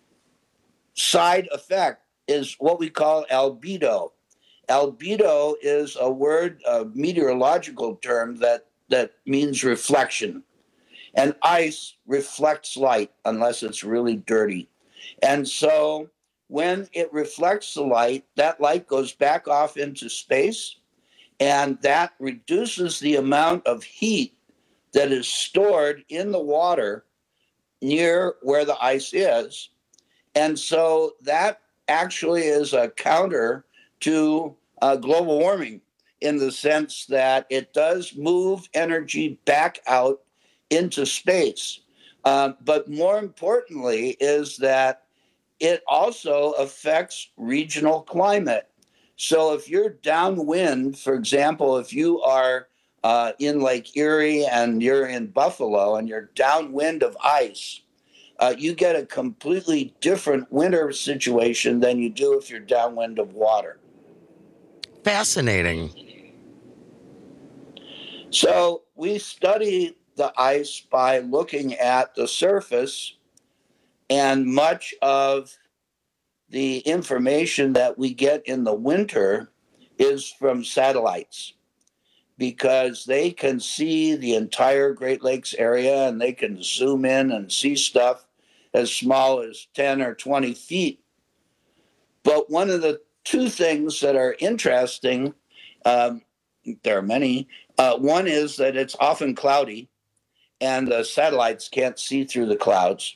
side effect, is what we call albedo. Albedo is a word, a meteorological term that means reflection. And ice reflects light unless it's really dirty. And so when it reflects the light, that light goes back off into space, and that reduces the amount of heat that is stored in the water near where the ice is. And so that actually is a counter to global warming in the sense that it does move energy back out into space. But more importantly is that it also affects regional climate. So if you're downwind, for example, if you are in Lake Erie and you're in Buffalo and you're downwind of ice, you get a completely different winter situation than you do if you're downwind of water. Fascinating. So we study the ice by looking at the surface, and much of the information that we get in the winter is from satellites, because they can see the entire Great Lakes area and they can zoom in and see stuff as small as 10 or 20 feet. But one of the two things that are interesting, there are many, one is that it's often cloudy and the satellites can't see through the clouds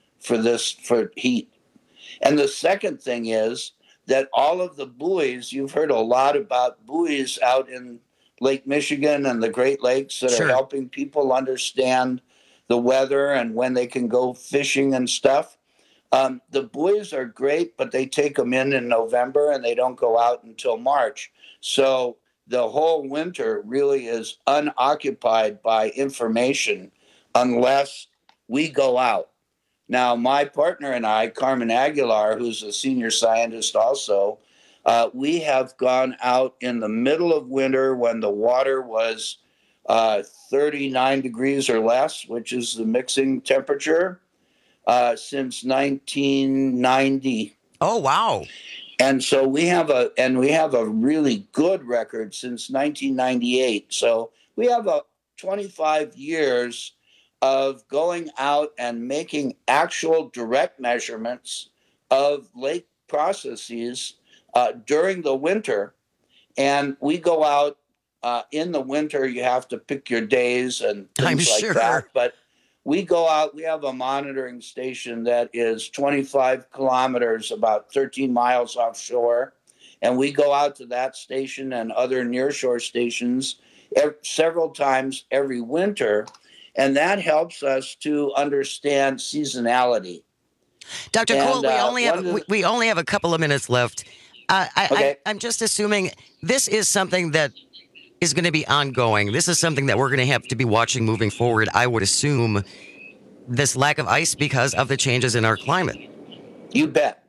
for heat. And the second thing is that all of the buoys, you've heard a lot about buoys out in Lake Michigan and the Great Lakes that are helping people understand the weather and when they can go fishing and stuff. The buoys are great, but they take them in November and they don't go out until March. So the whole winter really is unoccupied by information unless we go out. Now, my partner and I, Carmen Aguilar, who's a senior scientist also, we have gone out in the middle of winter when the water was 39 degrees or less, which is the mixing temperature, since 1990. Oh, wow. And so we have a really good record since 1998. So we have 25 years of going out and making actual direct measurements of lake processes during the winter. And we go out in the winter. You have to pick your days and things like that. But we go out, we have a monitoring station that is 25 kilometers, about 13 miles offshore. And we go out to that station and other nearshore stations several times every winter. And that helps us to understand seasonality. Dr. Kuhl, we only have a couple of minutes left. I'm just assuming this is something that is going to be ongoing. This is something that we're going to have to be watching moving forward, I would assume, this lack of ice because of the changes in our climate. You bet.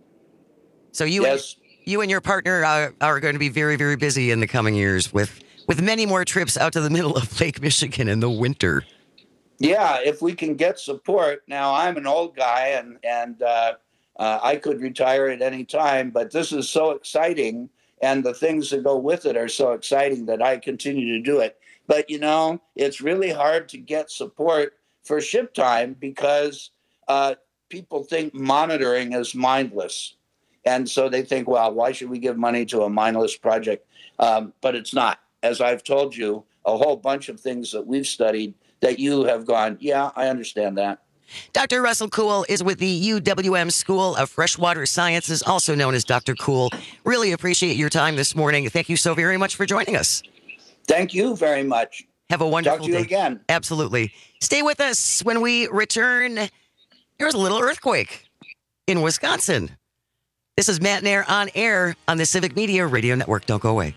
So you and your partner are going to be very, very busy in the coming years with many more trips out to the middle of Lake Michigan in the winter. Yeah, if we can get support. Now, I'm an old guy, and I could retire at any time, but this is so exciting, and the things that go with it are so exciting that I continue to do it. But, it's really hard to get support for ship time because people think monitoring is mindless. And so they think, well, why should we give money to a mindless project? But it's not. As I've told you, a whole bunch of things that we've studied that you have gone, yeah, I understand that. Dr. Russell Kuhl is with the UWM School of Freshwater Sciences, also known as Dr. Kuhl. Really appreciate your time this morning. Thank you so very much for joining us. Thank you very much. Have a wonderful day. Talk to you again. Absolutely. Stay with us when we return. There's a little earthquake in Wisconsin. This is Matt Nair on air on the Civic Media Radio Network. Don't go away.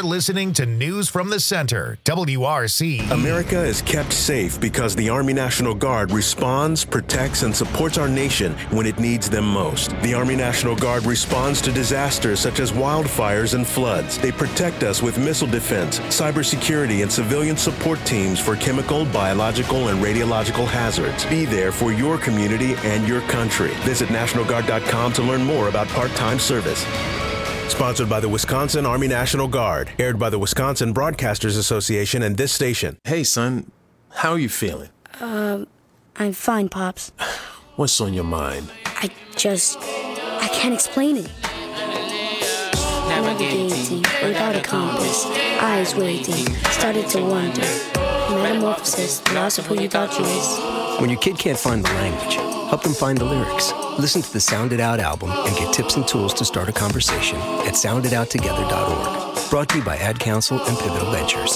You're listening to News from the Center, WRC. America is kept safe because the Army National Guard responds, protects, and supports our nation when it needs them most. The Army National Guard responds to disasters such as wildfires and floods. They protect us with missile defense, cybersecurity, and civilian support teams for chemical, biological, and radiological hazards. Be there for your community and your country. Visit NationalGuard.com to learn more about part-time service. Sponsored by the Wisconsin Army National Guard. Aired by the Wisconsin Broadcasters Association and this station. Hey, son. How are you feeling? I'm fine, Pops. What's on your mind? I can't explain it. Navigating without a compass, eyes waiting, started to wonder. Metamorphosis, loss of who you thought you was. When your kid can't find the language, help them find the lyrics. Listen to the Sound It Out album and get tips and tools to start a conversation at sounditouttogether.org. Brought to you by Ad Council and Pivotal Ventures.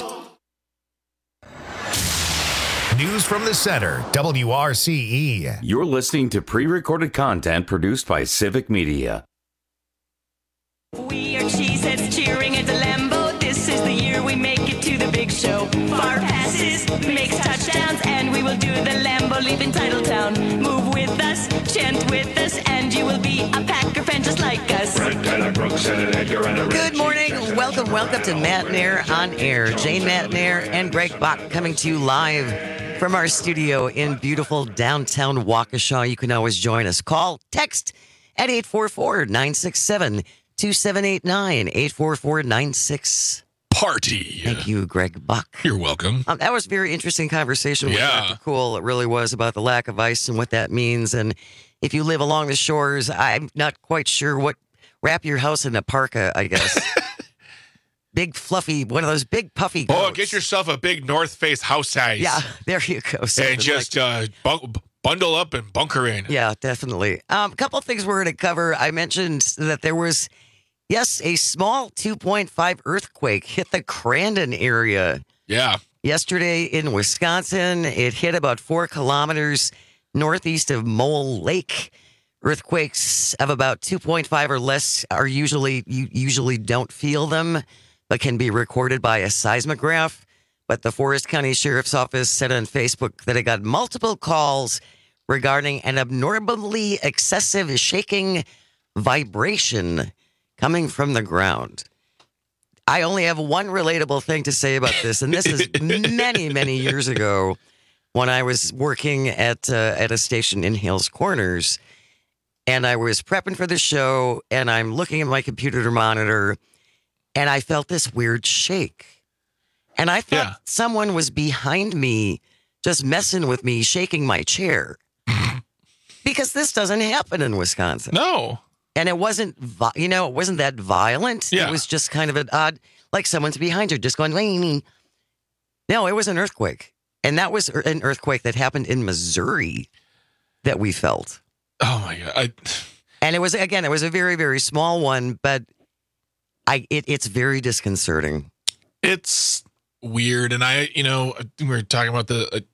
News from the Center, WRCE. You're listening to pre-recorded content produced by Civic Media. We are Cheeseheads cheering at the Lambeau. This is the year we make it to the big show. Far passes, makes touchdowns, and we will do the Lambeau leap in Titletown. Move with us, chant with us, and you will be a Packer fan just like us. Good morning. Welcome to Matt Nair on Air. Jane Matt Nair and Greg Bach coming to you live from our studio in beautiful downtown Waukesha. You can always join us. Call, text at 844-967-2789, 844-96. Party. Thank you, Greg Buck. You're welcome. That was a very interesting conversation with Dr. Cool. It really was about the lack of ice and what that means. And if you live along the shores, I'm not quite sure what. Wrap your house in a parka, I guess. Big fluffy, one of those big puffy coats. Oh, get yourself a big North Face house size. Yeah, there you go. And just bundle up and bunker in. Yeah, definitely. A couple of things we're going to cover. I mentioned that there was, yes, a small 2.5 earthquake hit the Crandon area. Yeah. Yesterday in Wisconsin, it hit about 4 kilometers northeast of Mole Lake. Earthquakes of about 2.5 or less are you usually don't feel them, but can be recorded by a seismograph. But the Forest County Sheriff's Office said on Facebook that it got multiple calls regarding an abnormally excessive shaking vibration coming from the ground. I only have one relatable thing to say about this, and this is many, many years ago when I was working at a station in Hales Corners, and I was prepping for the show, and I'm looking at my computer monitor, and I felt this weird shake. And I thought someone was behind me just messing with me, shaking my chair. Because this doesn't happen in Wisconsin. No. And it wasn't, it wasn't that violent. Yeah. It was just kind of an odd, like someone's behind you just going, no, it was an earthquake. And that was an earthquake that happened in Missouri that we felt. Oh my God. And it was a very, very small one, but it's very disconcerting. It's weird. And we were talking about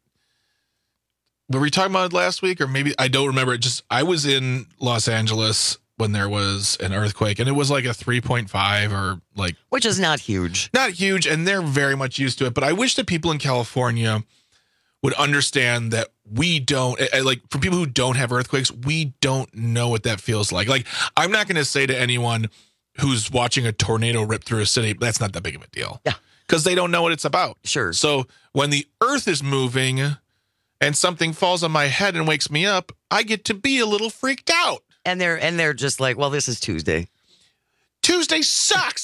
were we talking about it last week? Or maybe, I don't remember. I was in Los Angeles when there was an earthquake, and it was like a 3.5 or like. Which is not huge. Not huge, and they're very much used to it. But I wish that people in California would understand that we don't, like, for people who don't have earthquakes, we don't know what that feels like. Like, I'm not going to say to anyone who's watching a tornado rip through a city, that's not that big of a deal. Yeah. Because they don't know what it's about. Sure. So when the earth is moving and something falls on my head and wakes me up, I get to be a little freaked out. And they're just like, well, this is Tuesday. Tuesday sucks.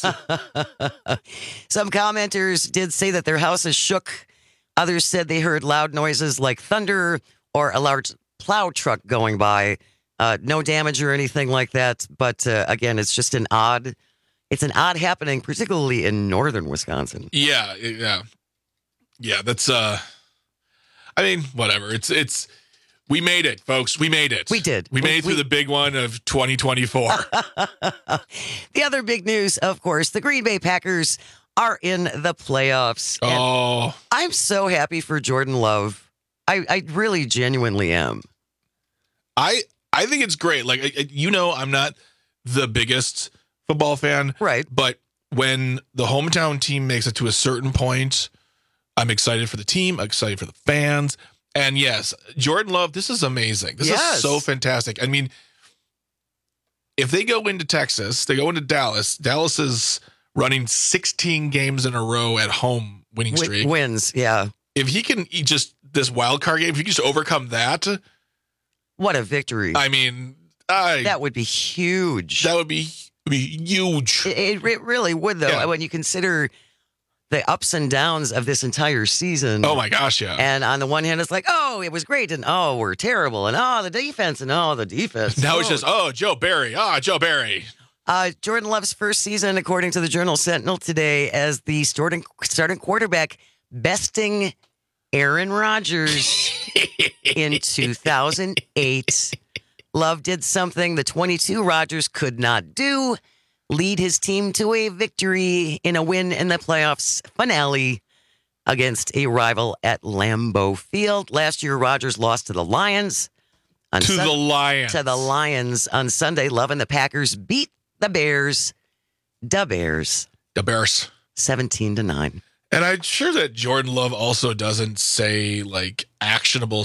Some commenters did say that their houses shook. Others said they heard loud noises like thunder or a large plow truck going by. No damage or anything like that. But again, it's just an odd happening, particularly in northern Wisconsin. Yeah. That's I mean, whatever. It's we made it, folks. We made it. We did. We made it through the big one of 2024. The other big news, of course, the Green Bay Packers are in the playoffs. Oh, I'm so happy for Jordan Love. I really genuinely am. I think it's great. Like, I'm not the biggest football fan. Right. But when the hometown team makes it to a certain point, I'm excited for the team. I'm excited for the fans. And yes, Jordan Love, this is amazing. This is so fantastic. I mean, if they go into Texas, they go into Dallas. Dallas is running 16 games in a row at home winning streak. Wins, yeah. If he can just, this wild card game, if he can just overcome that. What a victory. I mean, that would be huge. That would be huge. It really would, though, when you consider the ups and downs of this entire season. Oh, my gosh, yeah. And on the one hand, it's like, oh, it was great, and oh, we're terrible, and oh, the defense, and oh, the defense. Now it's just, oh, Joe Barry. Joe Barry. Jordan Love's first season, according to the Journal Sentinel today, as the starting quarterback, besting Aaron Rodgers in 2008. Love did something the 22 Rodgers could not do, lead his team to a victory in a win in the playoffs finale against a rival at Lambeau Field. Last year, Rodgers lost to the Lions. To the Lions on Sunday. Love and the Packers beat the Bears. The Bears. 17-9. And I'm sure that Jordan Love also doesn't say like actionable /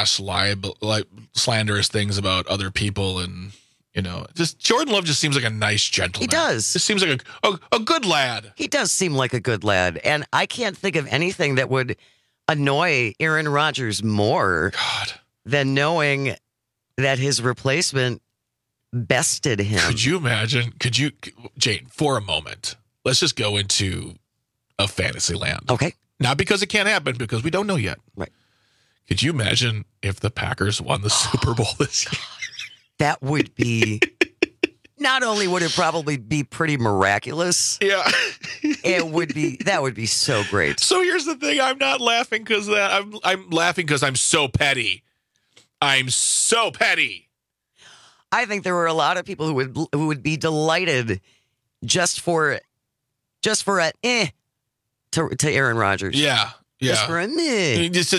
slanderous things about other people, and just Jordan Love just seems like a nice gentleman. He does. Just seems like a good lad. He does seem like a good lad, and I can't think of anything that would annoy Aaron Rodgers more than knowing that his replacement bested him. Could you imagine? Jane, for a moment, let's just go into a fantasy land. Okay. Not because it can't happen, because we don't know yet. Right. Could you imagine if the Packers won the Super Bowl this year? That would be, not only would it probably be pretty miraculous. Yeah. That would be so great. So here's the thing. I'm not laughing because that. I'm laughing because I'm so petty. I'm so petty. I think there were a lot of people who would be delighted just for a to Aaron Rodgers. Yeah. Just for a Just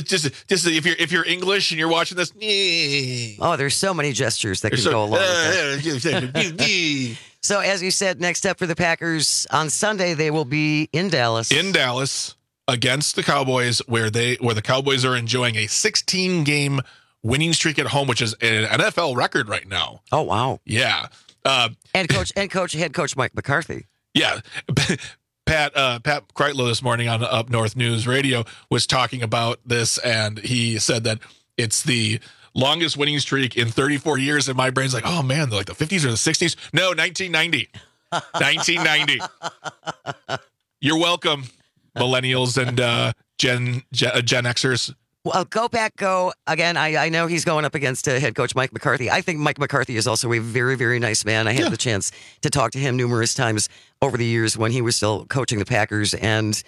if you're English and you're watching this. Oh, there's so many gestures that can go along with that. So as you said, next up for the Packers on Sunday, they will be in Dallas. In Dallas against the Cowboys, where the Cowboys are enjoying a 16-game winning streak at home, which is an NFL record right now. Oh wow. Yeah. Head coach Mike McCarthy. Yeah. Pat Kreitlow this morning on Up North News Radio was talking about this, and he said that it's the longest winning streak in 34 years. And my brain's like, oh man, like the 50s or the 60s? No, 1990. 1990. You're welcome, millennials and Gen Xers. Well, go. Again, I know he's going up against head coach Mike McCarthy. I think Mike McCarthy is also a very, very nice man. I had the chance to talk to him numerous times over the years when he was still coaching the Packers. And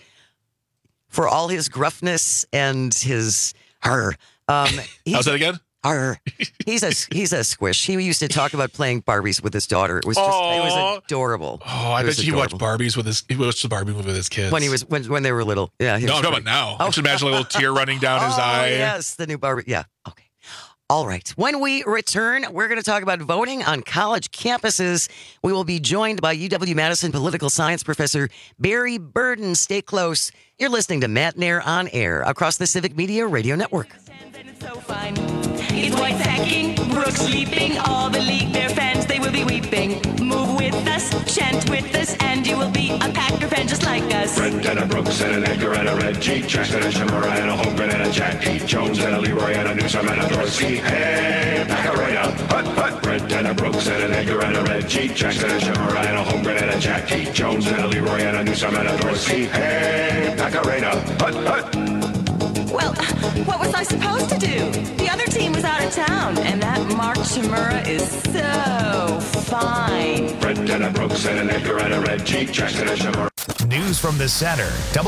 for all his gruffness and his how's that again? He's a squish. He used to talk about playing Barbies with his daughter. It was just it was adorable. Oh, I bet you watched Barbies with the Barbie movie with his kids when they were little. Yeah. No, I'm talking about now. I just imagine a little tear running down his eye. Yes, the new Barbie. Yeah. Okay. All right. When we return, we're going to talk about voting on college campuses. We will be joined by UW-Madison political science professor Barry Burden. Stay close. You're listening to Matt Nair on Air across the Civic Media Radio Network. So fine. It's White hacking, Brooks sleeping, all the league, their fans, they will be weeping. Move with us, chant with us, and you will be a Packer fan just like us. Brent and a Brooks and an Edgar and a Reggie, Jackson and Shamura and a Holmgren and a Jackie, Jones and a Leroy and a Newsom and a Dorsey. Hey, Packarina, hut, hut. Brent and a Brooks and an Edgar and a Reggie, Jackson and Shamura and a Holmgren and a Jackie, Jones and a Leroy and a Newsom and a Dorsey. Hey, Packarina, hut, hut. Well, what was I supposed to do? The other team was out of town, and that Mark Chimura is so fine. Brent and a Brooks and an Edgar and a Reggie, Jackson and Chimura. News from the center.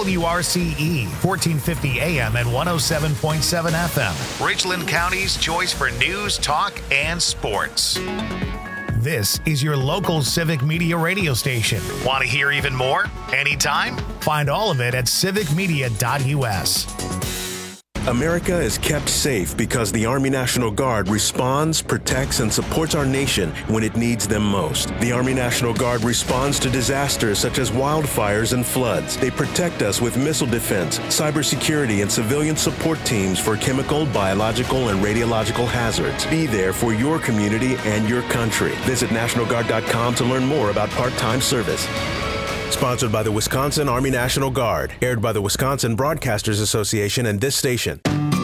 WRCE, 1450 AM and 107.7 FM. Richland County's choice for news, talk, and sports. This is your local Civic Media radio station. Want to hear even more? Anytime? Find all of it at civicmedia.us. America is kept safe because the Army National Guard responds, protects, and supports our nation when it needs them most. The Army National Guard responds to disasters such as wildfires and floods. They protect us with missile defense, cybersecurity, and civilian support teams for chemical, biological, and radiological hazards. Be there for your community and your country. Visit NationalGuard.com to learn more about part-time service. Sponsored by the Wisconsin Army National Guard. Aired by the Wisconsin Broadcasters Association and this station.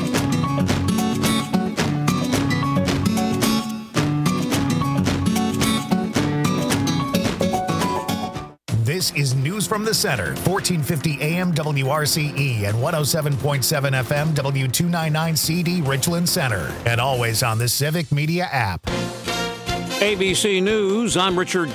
This is News from the Center, 1450 AM WRCE and 107.7 FM W299CD Richland Center. And always on the Civic Media app. ABC News, I'm Richard